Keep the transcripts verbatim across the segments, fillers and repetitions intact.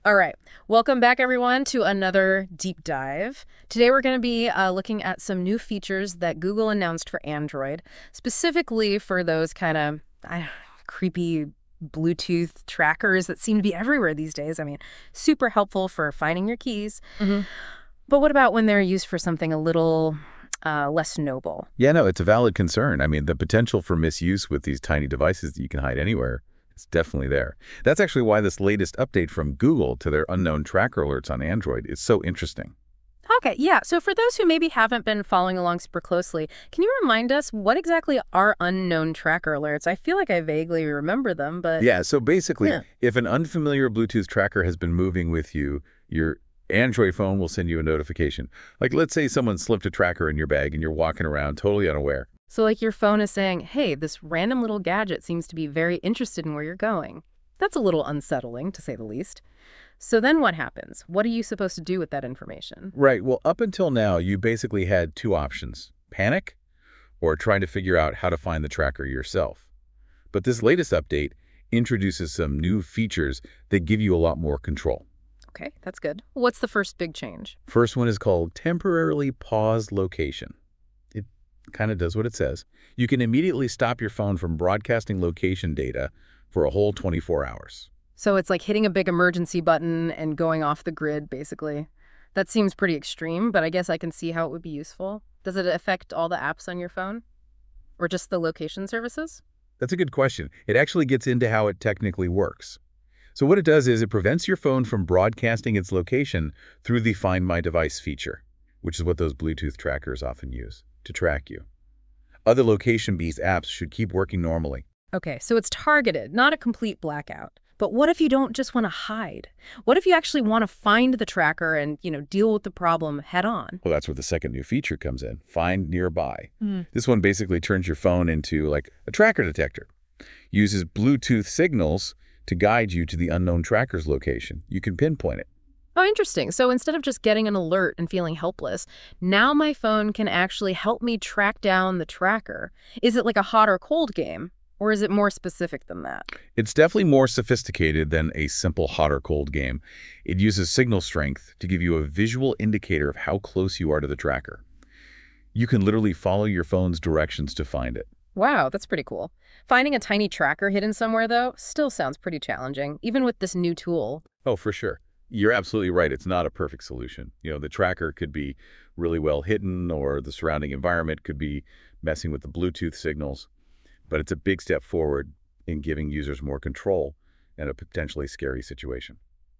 All right. Welcome back, everyone, to another deep dive. Today, we're going to be uh, looking at some new features that Google announced for Android, specifically for those kind of uh, creepy Bluetooth trackers that seem to be everywhere these days. I mean, super helpful for finding your keys. Mm-hmm. But what about when they're used for something a little uh, less noble? Yeah, no, it's a valid concern. I mean, the potential for misuse with these tiny devices that you can hide anywhere is definitely there. That's actually why this latest update from Google to their unknown tracker alerts on Android is so interesting. Okay, yeah. So for those who maybe haven't been following along super closely, can you remind us what exactly are unknown tracker alerts? I feel like I vaguely remember them, but... Yeah, so basically, Yeah. if an unfamiliar Bluetooth tracker has been moving with you, your Android phone will send you a notification. Like, let's say someone slipped a tracker in your bag and you're walking around totally unaware. So like your phone is saying, hey, this random little gadget seems to be very interested in where you're going. That's a little unsettling, to say the least. So then what happens? What are you supposed to do with that information? Right. Well, up until now, you basically had two options: panic or trying to figure out how to find the tracker yourself. But this latest update introduces some new features that give you a lot more control. Okay, that's good. What's the first big change? First one is called temporarily pause location. It kind of does what it says. You can immediately stop your phone from broadcasting location data for a whole twenty-four hours. So it's like hitting a big emergency button and going off the grid, basically. That seems pretty extreme, but I guess I can see how it would be useful. Does it affect all the apps on your phone? Or just the location services? That's a good question. It actually gets into how it technically works. So what it does is it prevents your phone from broadcasting its location through the Find My Device feature, which is what those Bluetooth trackers often use to track you. Other location-based apps should keep working normally. Okay, so it's targeted, not a complete blackout. But what if you don't just want to hide? What if you actually want to find the tracker and, you know, deal with the problem head on? Well, that's where the second new feature comes in, Find Nearby. Mm. This one basically turns your phone into like a tracker detector. Uses Bluetooth signals to guide you to the unknown tracker's location. You can pinpoint it. Oh, interesting. So instead of just getting an alert and feeling helpless, now my phone can actually help me track down the tracker. Is it like a hot or cold game? Or is it more specific than that? It's definitely more sophisticated than a simple hot or cold game. It uses signal strength to give you a visual indicator of how close you are to the tracker. You can literally follow your phone's directions to find it. Wow, that's pretty cool. Finding a tiny tracker hidden somewhere, though, still sounds pretty challenging, even with this new tool. Oh, for sure. You're absolutely right. It's not a perfect solution. You know, the tracker could be really well hidden, or the surrounding environment could be messing with the Bluetooth signals. But it's a big step forward in giving users more control in a potentially scary situation.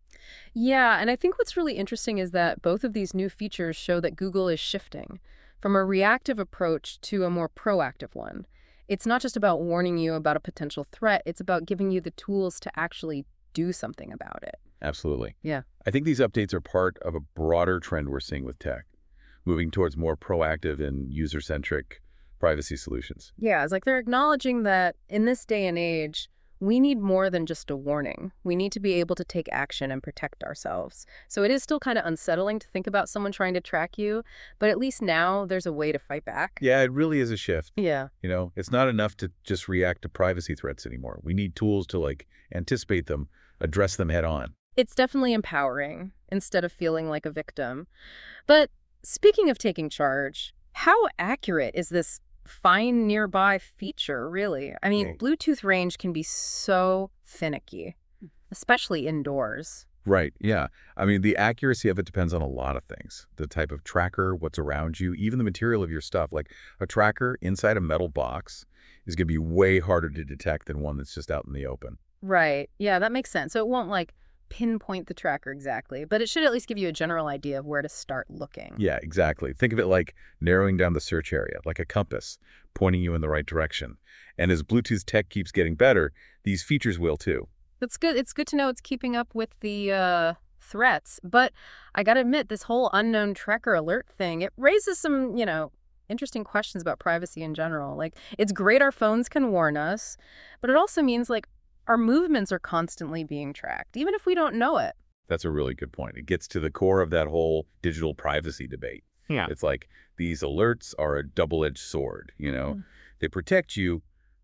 Yeah, and I think what's really interesting is that both of these new features show that Google is shifting from a reactive approach to a more proactive one. It's not just about warning you about a potential threat, it's about giving you the tools to actually do something about it. Absolutely. Yeah. I think these updates are part of a broader trend we're seeing with tech, moving towards more proactive and user-centric privacy solutions. Yeah, it's like they're acknowledging that in this day and age, we need more than just a warning. We need to be able to take action and protect ourselves. So it is still kind of unsettling to think about someone trying to track you, but at least now there's a way to fight back. Yeah, it really is a shift. Yeah. You know, it's not enough to just react to privacy threats anymore. We need tools to like anticipate them, address them head on. It's definitely empowering instead of feeling like a victim. But speaking of taking charge, how accurate is this Find Nearby feature, really? I mean, Right. Bluetooth range can be so finicky, especially indoors. Right, yeah. I mean, the accuracy of it depends on a lot of things. The type of tracker, what's around you, even the material of your stuff. Like a tracker inside a metal box is going to be way harder to detect than one that's just out in the open. Right. Yeah, that makes sense. So it won't like pinpoint the tracker exactly, but it should at least give you a general idea of where to start looking. Yeah, exactly. Think of it like narrowing down the search area, like a compass, pointing you in the right direction. And as Bluetooth tech keeps getting better, these features will too. That's good. It's good to know it's keeping up with the uh, threats. But I got to admit, this whole unknown tracker alert thing, it raises some, you know, interesting questions about privacy in general. Like, it's great our phones can warn us, but it also means, like, our movements are constantly being tracked, even if we don't know it. That's a really good point. It gets to the core of that whole digital privacy debate. Yeah. It's like these alerts are a double-edged sword, you know? Mm. They protect you,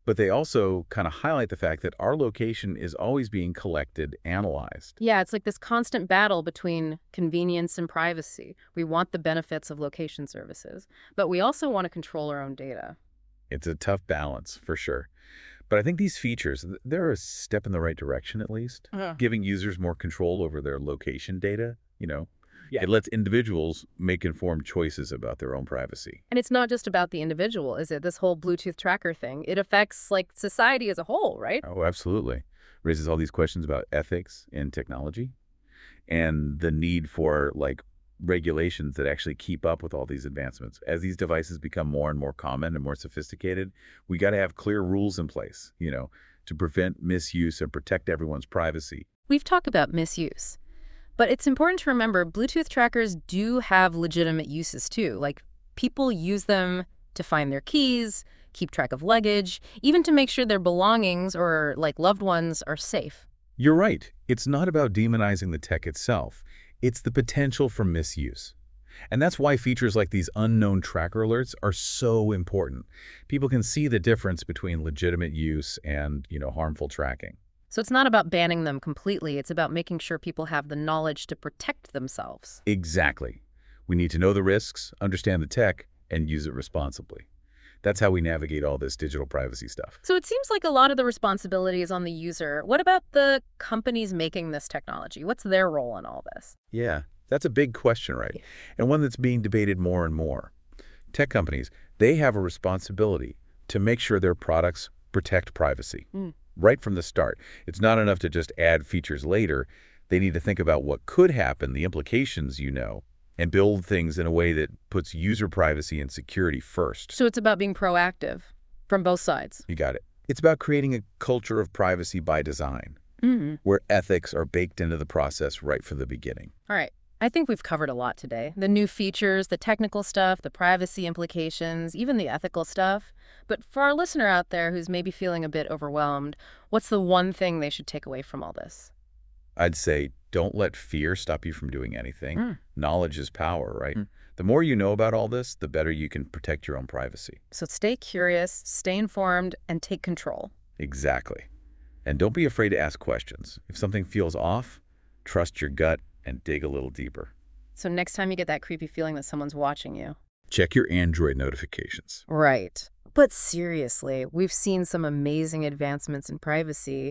But they also kind of highlight the fact that our location is always being collected, analyzed. Yeah, it's like this constant battle between convenience and privacy. We want the benefits of location services, but we also want to control our own data. It's a tough balance, for sure. But I think these features, th- they're a step in the right direction at least, Uh, giving users more control over their location data, you know. Yeah. It lets individuals make informed choices about their own privacy. And it's not just about the individual, is it? This whole Bluetooth tracker thing. It affects like society as a whole, right? Oh, absolutely. Raises all these questions about ethics in technology and the need for like regulations that actually keep up with all these advancements. As these devices become more and more common and more sophisticated, we got to have clear rules in place, you know, to prevent misuse and protect everyone's privacy. We've talked about misuse, but it's important to remember Bluetooth trackers do have legitimate uses too. Like people use them to find their keys, keep track of luggage, even to make sure their belongings or like loved ones are safe. You're right. It's not about demonizing the tech itself. It's the potential for misuse. And that's why features like these unknown tracker alerts are so important. People can see the difference between legitimate use and, you know, harmful tracking. So it's not about banning them completely. It's about making sure people have the knowledge to protect themselves. Exactly. We need to know the risks, understand the tech, and use it responsibly. That's how we navigate all this digital privacy stuff. So it seems like a lot of the responsibility is on the user. What about the companies making this technology? What's their role in all this? Yeah, that's a big question, right? And one that's being debated more and more. Tech companies, they have a responsibility to make sure their products protect privacy Mm. right from the start. It's not enough to just add features later. They need to think about what could happen, the implications, you know, and build things in a way that puts user privacy and security first. So it's about being proactive from both sides. You got it. It's about creating a culture of privacy by design, Mm-hmm. where ethics are baked into the process right from the beginning. All right. I think we've covered a lot today. The new features, the technical stuff, the privacy implications, even the ethical stuff. But for our listener out there who's maybe feeling a bit overwhelmed, what's the one thing they should take away from all this? I'd say don't let fear stop you from doing anything. Mm. Knowledge is power, right? Mm. The more you know about all this, the better you can protect your own privacy. So stay curious, stay informed, and take control. Exactly. And don't be afraid to ask questions. If something feels off, trust your gut and dig a little deeper. So next time you get that creepy feeling that someone's watching you. Check your Android notifications. Right. But seriously, we've seen some amazing advancements in privacy.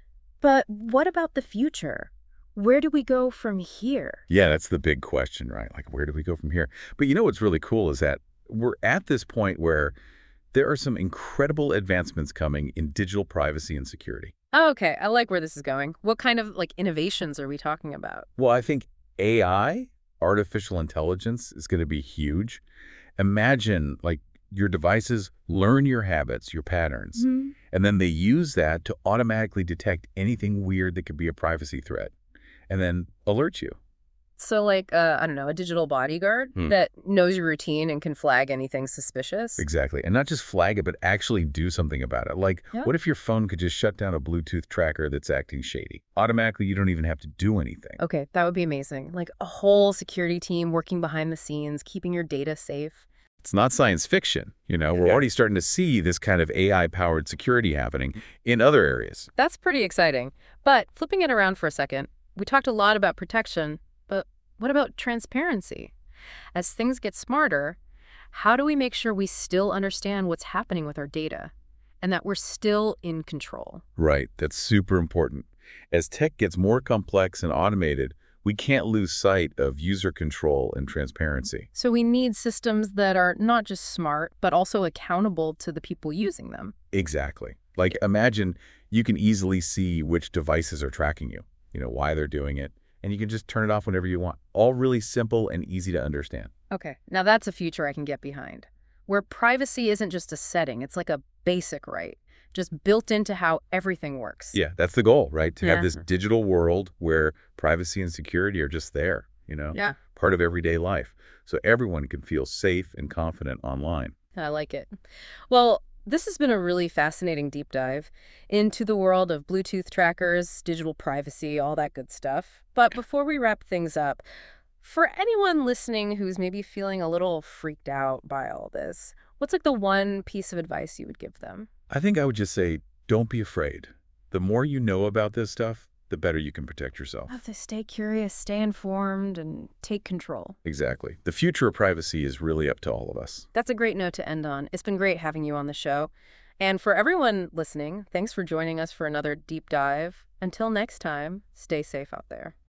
But what about the future? Where do we go from here? Yeah, that's the big question, right? Like, where do we go from here? But you know what's really cool is that we're at this point where there are some incredible advancements coming in digital privacy and security. Oh, okay, I like where this is going. What kind of like innovations are we talking about? Well, I think A I, artificial intelligence, is going to be huge. Imagine, like, your devices learn your habits, your patterns, Mm-hmm. and then they use that to automatically detect anything weird that could be a privacy threat, and then alert you. So like, uh, I don't know, a digital bodyguard Hmm. that knows your routine and can flag anything suspicious? Exactly. And not just flag it, but actually do something about it. Like, Yeah. what if your phone could just shut down a Bluetooth tracker that's acting shady? Automatically, you don't even have to do anything. Okay, that would be amazing. Like a whole security team working behind the scenes, keeping your data safe. It's not science fiction. You know, we're Yeah. already starting to see this kind of A I-powered security happening in other areas. That's pretty exciting. But flipping it around for a second, we talked a lot about protection, but what about transparency? As things get smarter, how do we make sure we still understand what's happening with our data and that we're still in control? Right. That's super important. As tech gets more complex and automated, we can't lose sight of user control and transparency. So we need systems that are not just smart, but also accountable to the people using them. Exactly. Like, imagine you can easily see which devices are tracking you, you know, why they're doing it, and you can just turn it off whenever you want. All really simple and easy to understand. Okay, now that's a future I can get behind, where privacy isn't just a setting, it's like a basic right, just built into how everything works. Yeah, that's the goal, right? To Yeah. have this digital world where privacy and security are just there, you know, Yeah, part of everyday life. So everyone can feel safe and confident online. I like it. Well, this has been a really fascinating deep dive into the world of Bluetooth trackers, digital privacy, all that good stuff. But before we wrap things up, for anyone listening who's maybe feeling a little freaked out by all this, what's like the one piece of advice you would give them? I think I would just say, don't be afraid. The more you know about this stuff, the better you can protect I have yourself. to stay curious, stay informed, and take control. Exactly. The future of privacy is really up to all of us. That's a great note to end on. It's been great having you on the show. And for everyone listening, thanks for joining us for another deep dive. Until next time, stay safe out there.